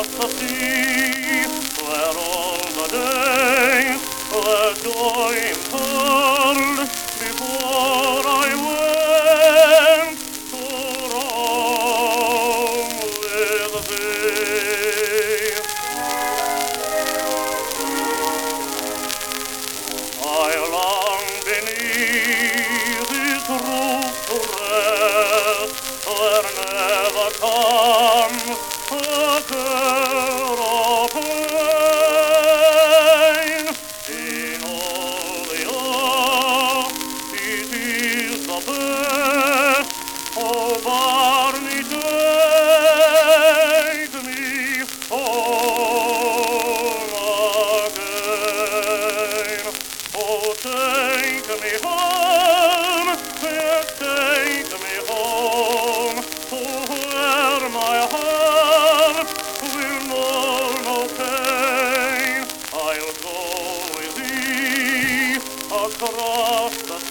across the sea, where all the days were joy told before I went to roam with thee. I long beneath its roof to rest, where never comes a care or pain. In all the earth it is the best. Oh, Barney, take me home again. Oh, take me home, yes, take me home, to where my heart will know no pain. I'll go with thee across the